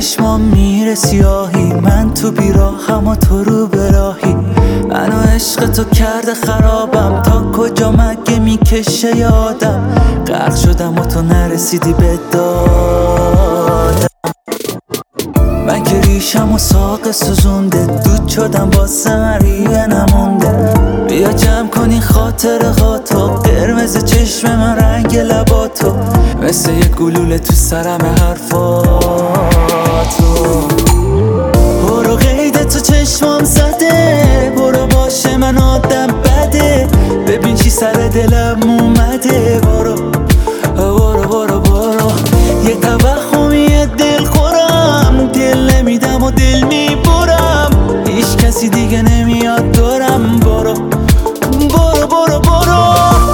چشمام میره سیاهی، من تو بیراهم و تو رو به راهی. منو عشق تو کرده خرابم، تا کجا مگه میکشه یادم. غرق شدم و تو نرسیدی به دادم. من که ریشم و ساق سوزونده، دود شدم با سمریه نمونده. بیا جمع کنی خاطره هاتو، قرمز چشم من رنگ لباتو، مثل یک گلوله تو سرم حرفاتو. برو قید تو چشمام زده، برو باشه من آدم بده، ببین چی سر دلم اومده. برو برو برو برو، یه توهمی دل خورم، دل نمیدم و دل میبرم، هیچ کسی دیگه نمیاد دورم. برو برو برو برو.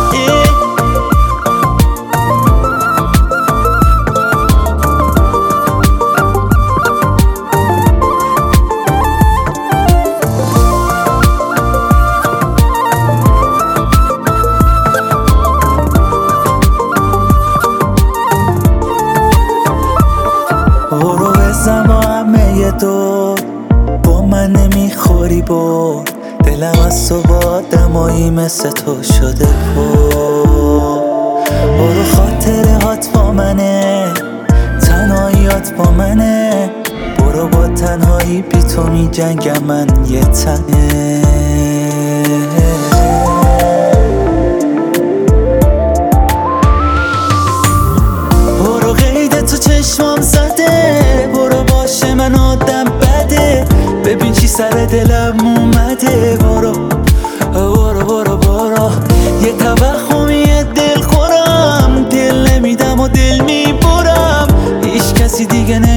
برو بزن با همه دور، با من نمیخوری بر، دلم از تو با آدمایی مثل تو شده پر. برو خاطره هات با منه، تنهاییات با منه، برو با تنهایی بی تو می جنگم من یه تنه. برو قید تو چشمام زده، برو باشه من آدم بده، ببین چی سر دلم اومده. برو برو برو برو، یه توهمی دل خورم، دل نمیدم و دل میبرم، هیچ کسی دیگه